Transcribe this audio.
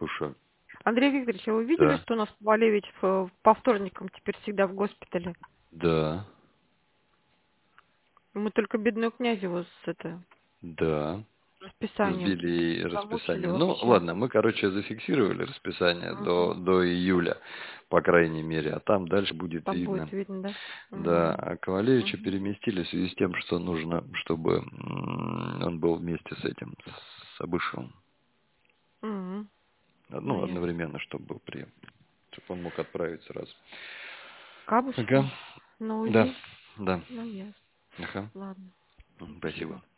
слушаю. Андрей Викторович, а вы видели, Да. что у нас Валевич по вторникам теперь всегда в госпитале? Да. Мы только бедную князеву с Да. расписанием Сбили замучили расписание. Ну, вообще. ладно, мы, короче, зафиксировали расписание Мгм. до июля, по крайней мере, а там дальше будет Там будет видно. видно, да? Да, Мгм. а Ковалевича Мгм. переместили в связи с тем, что нужно, чтобы он был вместе с этим, с Абышевым. Мгм. Ну, Ну, ясно. одновременно, чтобы был прием. Чтобы он мог отправить сразу. Ага. Кабушеву? На Да. УЗИ? Да. Ну, ясно. Ага. Ладно. Спасибо. Спасибо.